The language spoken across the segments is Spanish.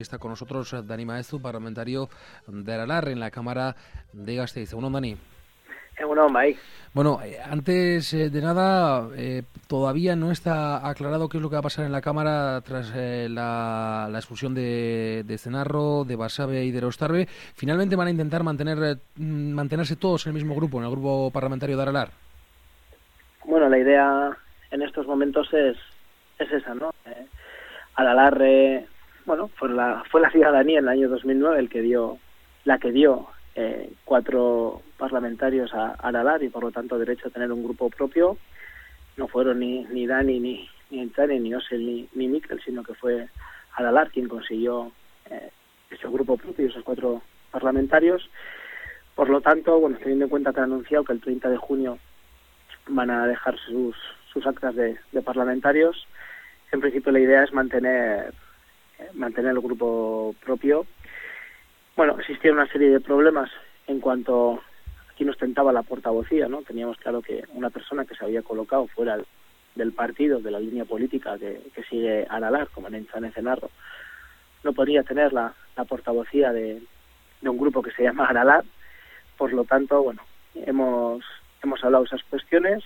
Está con nosotros Dani Maeztu, parlamentario de Aralar en la Cámara de Gasteiz. Bueno, Dani. Bueno, Mike. Bueno, antes de nada, todavía no está aclarado qué es lo que va a pasar en la Cámara tras la expulsión de Cenarro, de Basabe y de Erostarbe. Finalmente van a intentar mantenerse todos en el mismo grupo, en el grupo parlamentario de Aralar. Bueno, la idea en estos momentos es esa, ¿no? Aralar, fue la ciudadanía en el año 2009 la que dio 4 parlamentarios a Aralar y por lo tanto derecho a tener un grupo propio. No fueron ni Dani, ni Entzane, ni Osel, ni Mikel, sino que fue Aralar quien consiguió ese grupo propio y esos 4 parlamentarios. Por lo tanto, bueno, teniendo en cuenta que han anunciado que el 30 de junio van a dejar sus actas de parlamentarios, en principio la idea es mantener el grupo propio. Bueno, existía una serie de problemas en cuanto aquí nos tentaba la portavocía, ¿no? Teníamos claro que una persona que se había colocado fuera del partido, de la línea política que sigue Aralar, como en Entzane Cenarro, no podía tener la portavocía de un grupo que se llama Aralar. Por lo tanto, bueno, hemos hablado de esas cuestiones.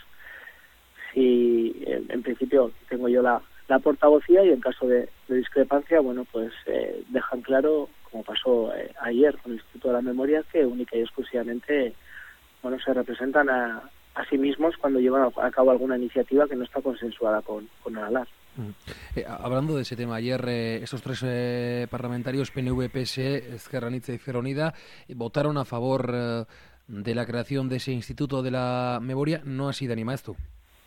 Si en principio tengo yo la portavocía y en caso de discrepancia, bueno, pues dejan claro, como pasó ayer con el Instituto de la Memoria, que única y exclusivamente, bueno, se representan a sí mismos cuando llevan a cabo alguna iniciativa que no está consensuada con Aralar. Hablando de ese tema, ayer estos 3 parlamentarios, PNV, PSE, Ezker Anitza y Izquierda Unida, votaron a favor de la creación de ese Instituto de la Memoria. ¿No así, Dani Maeztu?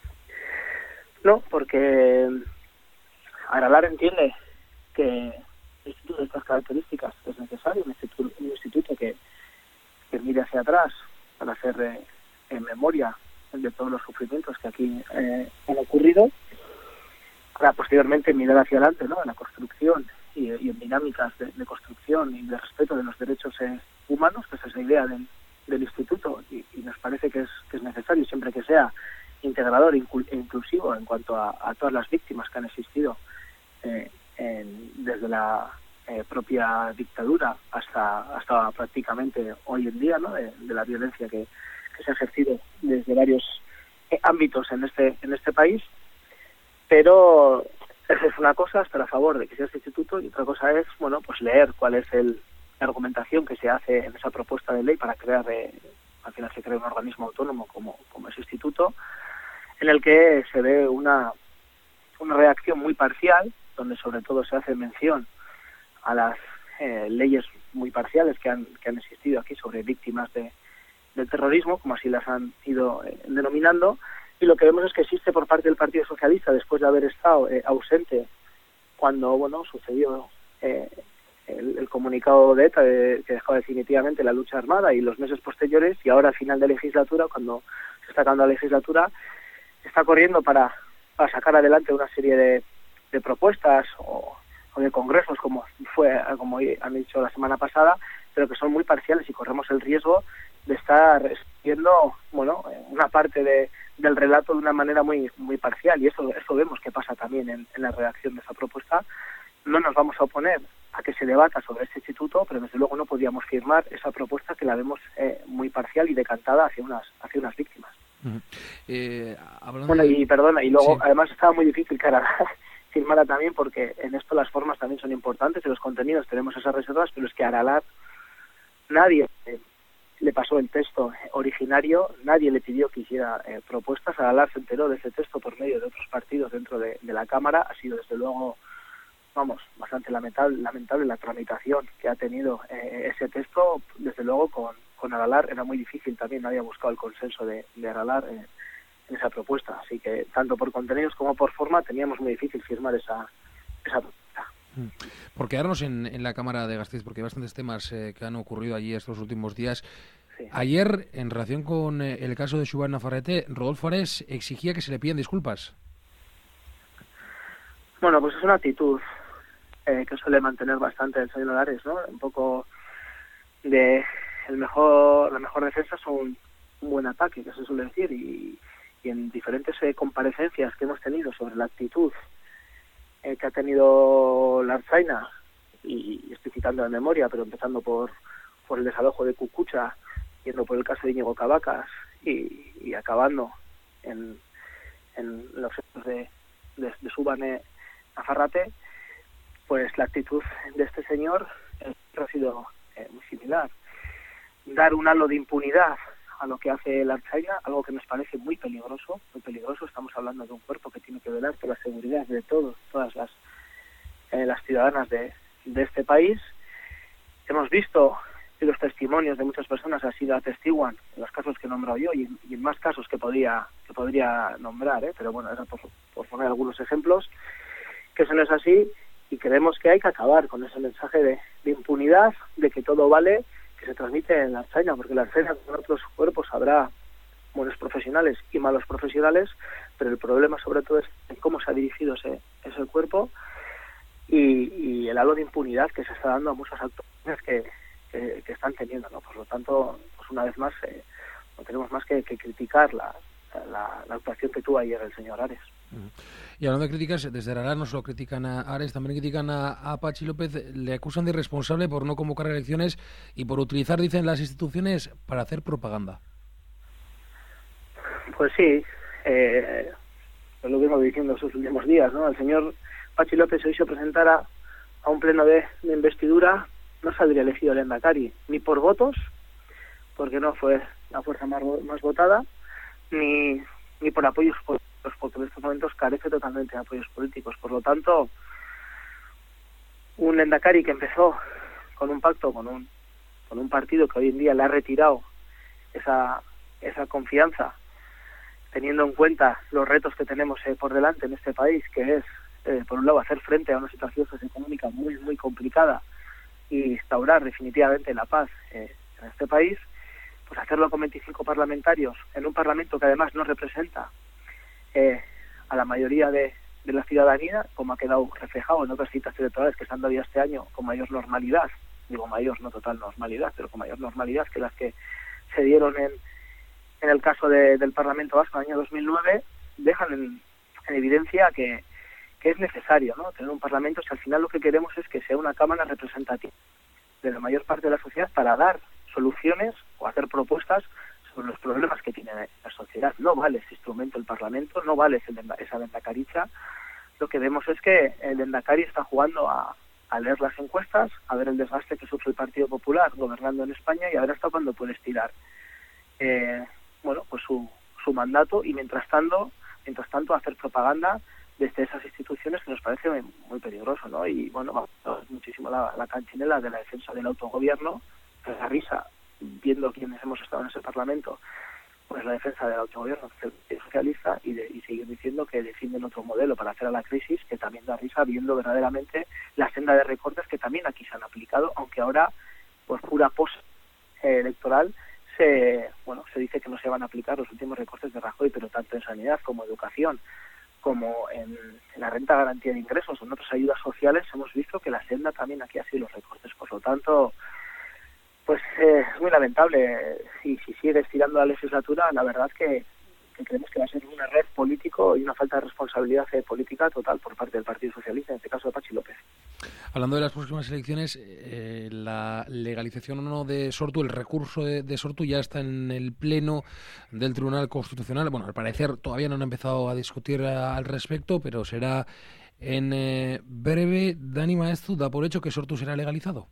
No, porque Aralar entiende que un instituto de estas características es necesario, un instituto que mire hacia atrás para hacer en memoria de todos los sufrimientos que aquí han ocurrido, para posteriormente mirar hacia adelante, ¿no?, en la construcción y en dinámicas de construcción y de respeto de los derechos humanos, que esa es la idea del instituto, y nos parece que es necesario, siempre que sea integrador e inclusivo en cuanto a todas las víctimas que han existido desde la propia dictadura hasta prácticamente hoy en día, ¿no?, de la violencia que se ha ejercido desde varios ámbitos en este país. Pero esa es una cosa, estar a favor de que sea este instituto, y otra cosa es, bueno, pues leer cuál es la argumentación que se hace en esa propuesta de ley para crear, al final se crea un organismo autónomo como ese instituto, en el que se ve una reacción muy parcial, donde sobre todo se hace mención a las leyes muy parciales que han existido aquí sobre víctimas del terrorismo, como así las han ido denominando, y lo que vemos es que existe por parte del Partido Socialista, después de haber estado ausente cuando, bueno, sucedió el comunicado de ETA que dejó definitivamente la lucha armada, y los meses posteriores, y ahora a final de legislatura, cuando se está acabando la legislatura, está corriendo para sacar adelante una serie de propuestas o de congresos, como han dicho la semana pasada, pero que son muy parciales, y corremos el riesgo de estar viendo, bueno, una parte del relato de una manera muy muy parcial, y eso vemos que pasa también en la redacción de esa propuesta. No nos vamos a oponer a que se debata sobre este instituto, pero desde luego no podíamos firmar esa propuesta, que la vemos muy parcial y decantada hacia unas víctimas. Bueno, y perdona, y luego sí, además estaba muy difícil que Aralar firmara también, porque en esto las formas también son importantes, en los contenidos tenemos esas reservas, pero es que a Aralar nadie le pasó el texto originario, nadie le pidió que hiciera propuestas. Aralar se enteró de ese texto por medio de otros partidos dentro de la Cámara. Ha sido desde luego, bastante lamentable la tramitación que ha tenido ese texto. Desde luego con Aralar era muy difícil también, nadie ha buscado el consenso de Aralar en esa propuesta, así que tanto por contenidos como por forma teníamos muy difícil firmar esa propuesta. Por quedarnos en la Cámara de Gasteiz, porque hay bastantes temas que han ocurrido allí estos últimos días. Sí. Ayer, en relación con el caso de Xuban Nafarrete, Rodolfo Ares exigía que se le pidan disculpas. Bueno, pues es una actitud que suele mantener bastante el señor Ares, ¿no? Un poco de la mejor defensa es un buen ataque, que se suele decir, y en diferentes comparecencias que hemos tenido sobre la actitud que ha tenido la Ertzaina y estoy citando de memoria, pero empezando por el desalojo de Cucucha, yendo por el caso de Íñigo Cavacas y acabando en los hechos de Subhane Nafarrate, pues la actitud de este señor ha sido muy similar. Dar un halo de impunidad a lo que hace la Ertzaintza, algo que nos parece muy peligroso. Estamos hablando de un cuerpo que tiene que velar por la seguridad de todas las ciudadanas de este país. Hemos visto que los testimonios de muchas personas así lo atestiguan en los casos que he nombrado yo y en más casos que podría nombrar, pero bueno, era por poner algunos ejemplos, que eso no es así, y creemos que hay que acabar con ese mensaje de impunidad, de que todo vale, que se transmite en la Ertzaintza, porque la Ertzaintza con otros cuerpos habrá buenos profesionales y malos profesionales, pero el problema sobre todo es en cómo se ha dirigido ese cuerpo y el halo de impunidad que se está dando a muchas actuaciones que están teniendo, ¿no? Por lo tanto, pues una vez más, no tenemos más que criticar la actuación que tuvo ayer el señor Ares. Y hablando de críticas, desde Aralar no solo critican a Ares, también critican a Patxi López, le acusan de irresponsable por no convocar elecciones y por utilizar, dicen, las instituciones para hacer propaganda. Pues sí, lo vengo diciendo estos últimos días, ¿no? El señor Patxi López hoy se presentara a un pleno de investidura, no saldría elegido el Lehendakari, ni por votos, porque no fue la fuerza más votada, ni por apoyos políticos, porque en estos momentos carece totalmente de apoyos políticos. Por lo tanto, un Lehendakari que empezó con un pacto con un partido que hoy en día le ha retirado esa confianza, teniendo en cuenta los retos que tenemos por delante en este país, que es, por un lado, hacer frente a una situación socioeconómica muy, muy complicada y instaurar definitivamente la paz en este país, pues hacerlo con 25 parlamentarios en un parlamento que además no representa a la mayoría de la ciudadanía, como ha quedado reflejado en otras citas electorales que se han dado ya este año con mayor normalidad, digo mayor, no total normalidad, pero con mayor normalidad que las que se dieron en el caso del Parlamento Vasco en el año 2009, dejan en evidencia que es necesario, ¿no?, tener un Parlamento si al final lo que queremos es que sea una cámara representativa de la mayor parte de la sociedad para dar soluciones o hacer propuestas sobre los problemas que tiene la sociedad. No vale ese instrumento el Parlamento, no vale esa Lehendakaricha. Lo que vemos es que el Lehendakari está jugando a leer las encuestas, a ver el desgaste que sufre el Partido Popular gobernando en España y a ver hasta cuándo puede estirar pues su mandato y mientras tanto hacer propaganda desde esas instituciones que nos parece muy, muy peligroso, ¿no? Y bueno, muchísimo la canchinela de la defensa del autogobierno, la risa viendo quienes hemos estado en ese Parlamento, pues la defensa del autogobierno socialista y seguir diciendo que defienden otro modelo para hacer a la crisis, que también da risa viendo verdaderamente la senda de recortes que también aquí se han aplicado, aunque ahora por pura pos electoral se dice que no se van a aplicar los últimos recortes de Rajoy, pero tanto en sanidad como educación, como en la renta de garantía de ingresos o en otras ayudas sociales, hemos visto que la senda también aquí ha sido los recortes. Por lo tanto, pues es muy lamentable. Y si sigue estirando la legislatura, la verdad que creemos que va a ser un error político y una falta de responsabilidad política total por parte del Partido Socialista, en este caso de Patxi López. Hablando de las próximas elecciones, la legalización o no de Sortu, el recurso de Sortu ya está en el Pleno del Tribunal Constitucional. Bueno, al parecer todavía no han empezado a discutir al respecto, pero será en breve. Dani Maeztu da por hecho que Sortu será legalizado.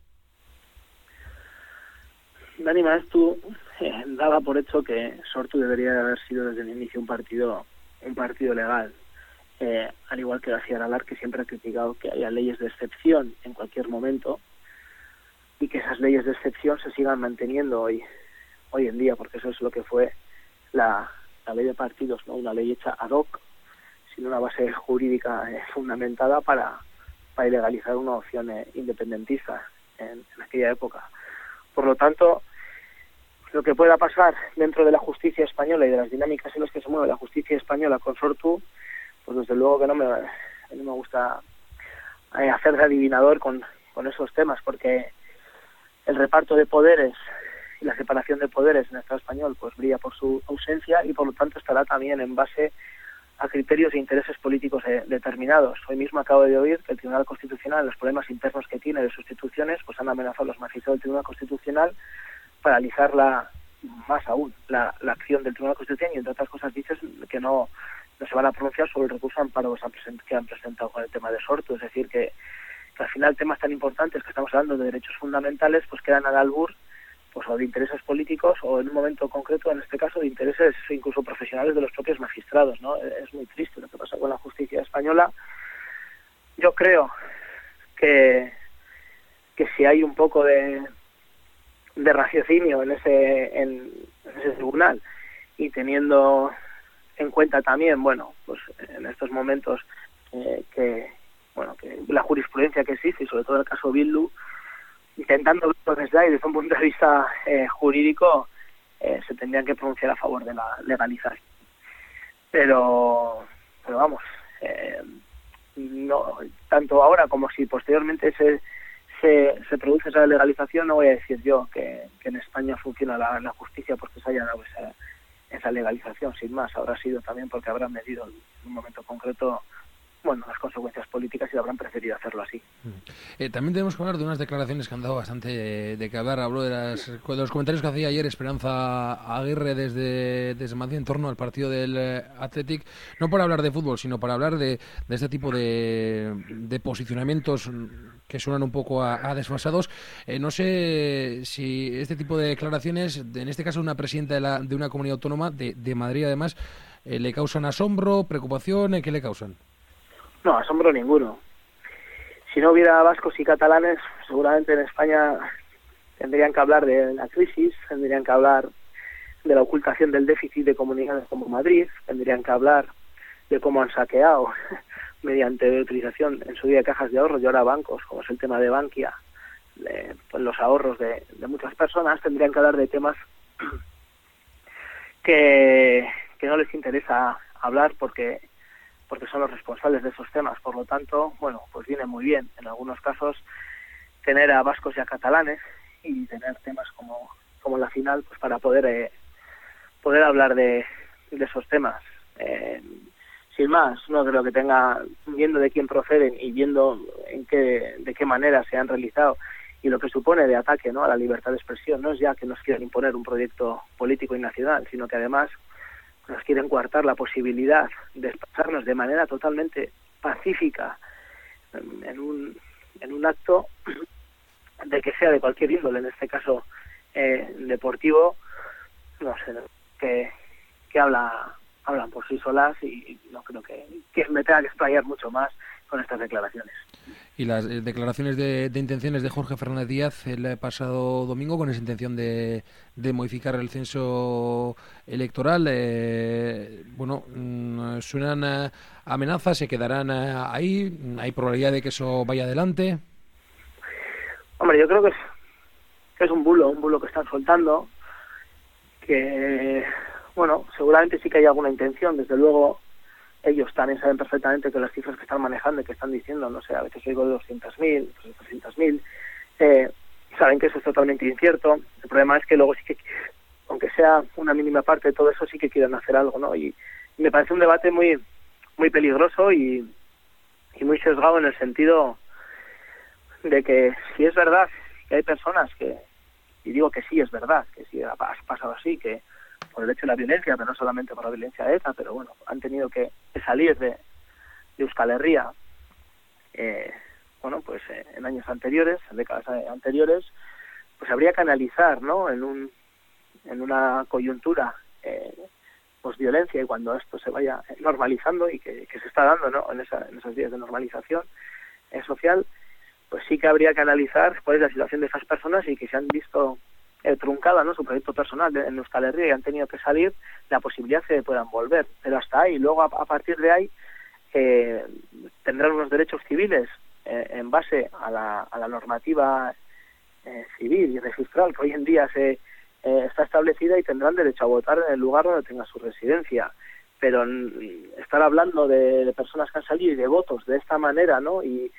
Dani Maeztu daba por hecho que Sortu debería haber sido desde el inicio un partido legal. Al igual que García Aralar, que siempre ha criticado que haya leyes de excepción en cualquier momento y que esas leyes de excepción se sigan manteniendo hoy en día, porque eso es lo que fue la ley de partidos, no una ley hecha ad hoc, sin una base jurídica fundamentada para ilegalizar una opción independentista en aquella época. Por lo tanto, lo que pueda pasar dentro de la justicia española y de las dinámicas en las que se mueve la justicia española con Sortu, pues desde luego que no me gusta hacer de adivinador con esos temas, porque el reparto de poderes y la separación de poderes en el Estado español pues brilla por su ausencia y por lo tanto estará también en base a criterios e intereses políticos determinados. Hoy mismo acabo de oír que el Tribunal Constitucional, los problemas internos que tiene de sustituciones, pues han amenazado a los magistrados del Tribunal Constitucional paralizar más aún la acción del Tribunal Constitucional, y entre otras cosas dices que no se van a pronunciar sobre el recurso de amparo que han presentado con el tema de Sortu. Es decir, que al final temas tan importantes que estamos hablando de derechos fundamentales pues quedan al albur pues o de intereses políticos o en un momento concreto, en este caso, de intereses incluso profesionales de los propios magistrados, ¿no? Es muy triste lo que pasa con la justicia española. Yo creo que si hay un poco de raciocinio en ese tribunal, y teniendo en cuenta también, bueno, pues en estos momentos que la jurisprudencia que existe, y sobre todo el caso Bildu, intentando verlo desde ahí, desde un punto de vista jurídico, se tendrían que pronunciar a favor de la legalización. Pero vamos, no tanto ahora como si posteriormente se produce esa legalización, no voy a decir yo que en España funciona la justicia porque se haya dado esa legalización, sin más. Habrá sido también porque habrán medido en un momento concreto las consecuencias políticas y habrán preferido hacerlo así. También tenemos que hablar de unas declaraciones que han dado bastante de que hablar. Hablo de los comentarios que hacía ayer Esperanza Aguirre desde Madrid en torno al partido del Athletic, no para hablar de fútbol, sino para hablar de este tipo de posicionamientos que suenan un poco a desfasados. No sé si este tipo de declaraciones, en este caso una presidenta de una comunidad autónoma de Madrid además, le causan asombro, preocupación, ¿qué le causan? No, asombro ninguno. Si no hubiera vascos y catalanes, seguramente en España tendrían que hablar de la crisis, tendrían que hablar de la ocultación del déficit de comunidades como Madrid, tendrían que hablar de cómo han saqueado mediante utilización en su día de cajas de ahorro y ahora bancos, como es el tema de Bankia, pues los ahorros de muchas personas. Tendrían que hablar de temas que no les interesa hablar porque son los responsables de esos temas. Por lo tanto, pues viene muy bien en algunos casos tener a vascos y a catalanes y tener temas como la final, pues para poder hablar de esos temas. Sin más, no creo que viendo de quién proceden y viendo de qué manera se han realizado y lo que supone de ataque, ¿no?, a la libertad de expresión. No es ya que nos quieran imponer un proyecto político y nacional, sino que además nos quieren coartar la posibilidad de expresarnos de manera totalmente pacífica en un acto de que sea de cualquier índole, en este caso deportivo. No sé, que hablan por sí solas, y no creo que me tenga que explayar mucho más con estas declaraciones. Y las declaraciones de intenciones de Jorge Fernández Díaz el pasado domingo con esa intención de modificar el censo electoral, suenan amenazas, se quedarán ahí, hay probabilidad de que eso vaya adelante. Hombre, yo creo que es un bulo que están soltando, que seguramente sí que hay alguna intención. Desde luego ellos también saben perfectamente que las cifras que están manejando y que están diciendo, no sé, a veces oigo de 200.000, 300.000, saben que eso es totalmente incierto. El problema es que luego sí que, aunque sea una mínima parte de todo eso, sí que quieren hacer algo, ¿no? Y me parece un debate muy muy peligroso y muy sesgado, en el sentido de que si es verdad que hay personas y digo que sí es verdad, que sí ha pasado así, que por el hecho de la violencia, pero no solamente por la violencia de ETA, pero han tenido que salir de Euskal Herria, en años anteriores, en décadas anteriores, pues habría que analizar, ¿no?, en una coyuntura posviolencia, y cuando esto se vaya normalizando, y que se está dando, ¿no?, en esos días de normalización social, pues sí que habría que analizar cuál es la situación de esas personas y que se han visto truncada, ¿no?, su proyecto personal en Euskal Herria y han tenido que salir, la posibilidad de que puedan volver. Pero hasta ahí, luego a partir de ahí tendrán unos derechos civiles en base a la normativa civil y registral que hoy en día está establecida, y tendrán derecho a votar en el lugar donde tenga su residencia. Pero estar hablando de personas que han salido y de votos de esta manera, ¿no?, y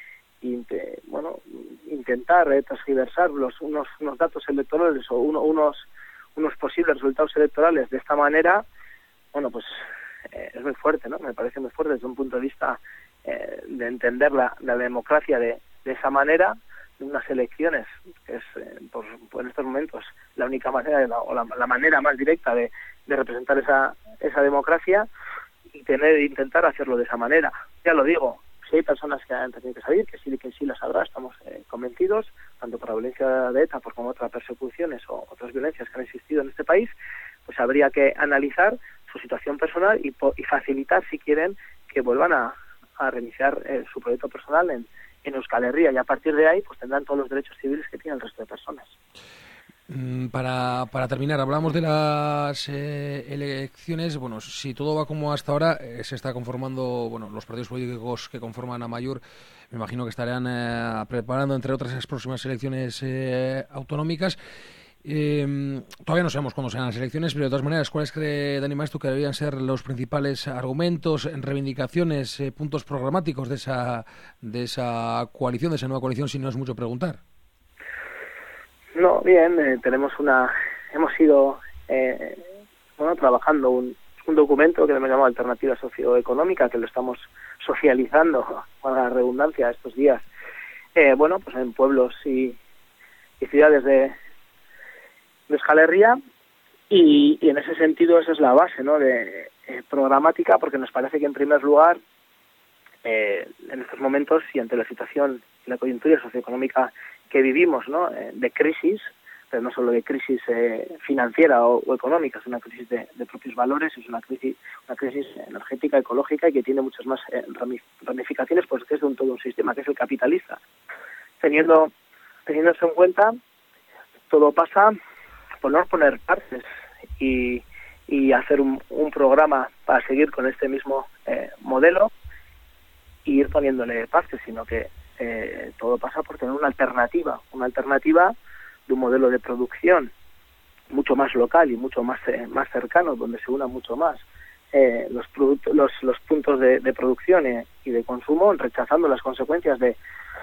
intentar transgiversar unos datos electorales o unos posibles resultados electorales de esta manera, pues es muy fuerte, ¿no? Me parece muy fuerte desde un punto de vista de entender la democracia de esa manera, de unas elecciones, que es en estos momentos la única manera la manera más directa de representar esa democracia, y intentar hacerlo de esa manera. Ya lo digo, si hay personas que han tenido que salir, que sí las habrá, estamos convencidos, tanto por la violencia de ETA como otras persecuciones o otras violencias que han existido en este país, pues habría que analizar su situación personal y facilitar, si quieren, que vuelvan a reiniciar su proyecto personal en Euskal Herria, y a partir de ahí pues tendrán todos los derechos civiles que tiene el resto de personas. Para terminar, hablamos de las elecciones. Bueno, si todo va como hasta ahora, se está conformando, bueno, los partidos políticos que conforman Amaiur, me imagino que estarán preparando, entre otras, las próximas elecciones autonómicas. Todavía no sabemos cuándo serán las elecciones, pero de todas maneras, ¿cuáles cree Dani Maeztu que deberían ser los principales argumentos, reivindicaciones, puntos programáticos de esa coalición, de esa nueva coalición, si no es mucho preguntar? No, bien, hemos ido trabajando un documento que hemos llamado Alternativa Socioeconómica, que lo estamos socializando, con la redundancia, estos días, pues en pueblos y ciudades de Euskal Herria, y en ese sentido esa es la base, ¿no?, de programática, porque nos parece que en primer lugar, en estos momentos y ante la situación y la coyuntura socioeconómica que vivimos, ¿no?, de crisis, pero no solo de crisis financiera o económica, es una crisis de propios valores, es una crisis energética, ecológica, y que tiene muchas más ramificaciones, pues que es todo un sistema que es el capitalista. Teniéndose en cuenta, todo pasa por no poner partes y hacer un programa para seguir con este mismo modelo y ir poniéndole partes, sino que todo pasa por tener una alternativa de un modelo de producción mucho más local y mucho más cercano, donde se unan mucho más los puntos de producción y de consumo, rechazando las consecuencias de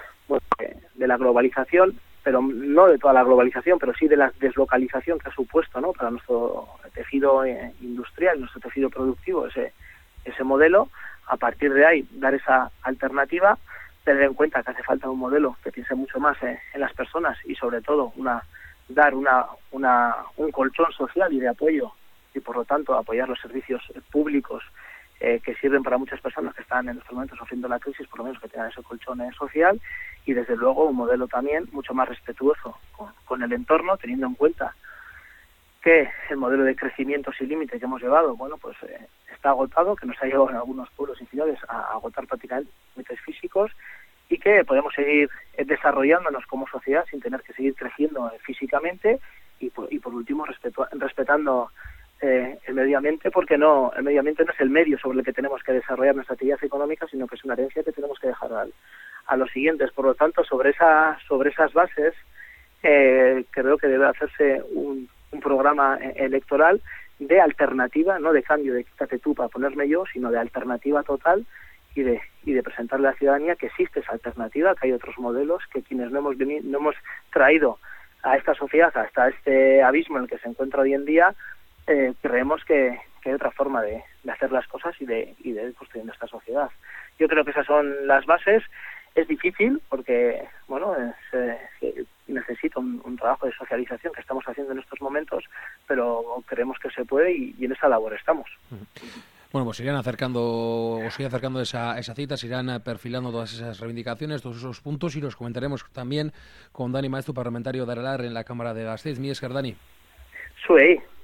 la globalización, pero no de toda la globalización, pero sí de la deslocalización que ha supuesto, ¿no?, para nuestro tejido industrial, nuestro tejido productivo, ese modelo. A partir de ahí, dar esa alternativa, tener en cuenta que hace falta un modelo que piense mucho más en las personas, y sobre todo dar un colchón social y de apoyo, y por lo tanto apoyar los servicios públicos que sirven para muchas personas que están en estos momentos sufriendo la crisis, por lo menos que tengan ese colchón social, y desde luego un modelo también mucho más respetuoso con el entorno, teniendo en cuenta que el modelo de crecimiento sin límite que hemos llevado, está agotado, que nos ha llevado en algunos pueblos y ciudades a agotar prácticamente límites físicos, y que podemos seguir desarrollándonos como sociedad sin tener que seguir creciendo físicamente, y por último respetando el medio ambiente, porque el medio ambiente no es el medio sobre el que tenemos que desarrollar nuestra actividad económica, sino que es una herencia que tenemos que dejar a los siguientes. Por lo tanto, sobre esas bases, creo que debe hacerse un programa electoral de alternativa, no de cambio, de quítate tú para ponerme yo, sino de alternativa total, y de presentarle a la ciudadanía que existe esa alternativa, que hay otros modelos, que quienes no hemos traído a esta sociedad hasta este abismo en el que se encuentra hoy en día, creemos que hay otra forma de hacer las cosas y de ir construyendo esta sociedad. Yo creo que esas son las bases. Es difícil porque, necesita un trabajo de socialización que estamos haciendo en estos momentos, pero creemos que se puede, y en esa labor estamos. Bueno, pues sigue acercando esa cita, se irán perfilando todas esas reivindicaciones, todos esos puntos, y los comentaremos también con Dani Maeztu, parlamentario de Aralar en la Cámara de Gasteiz. Mi esker, Dani. Zuei.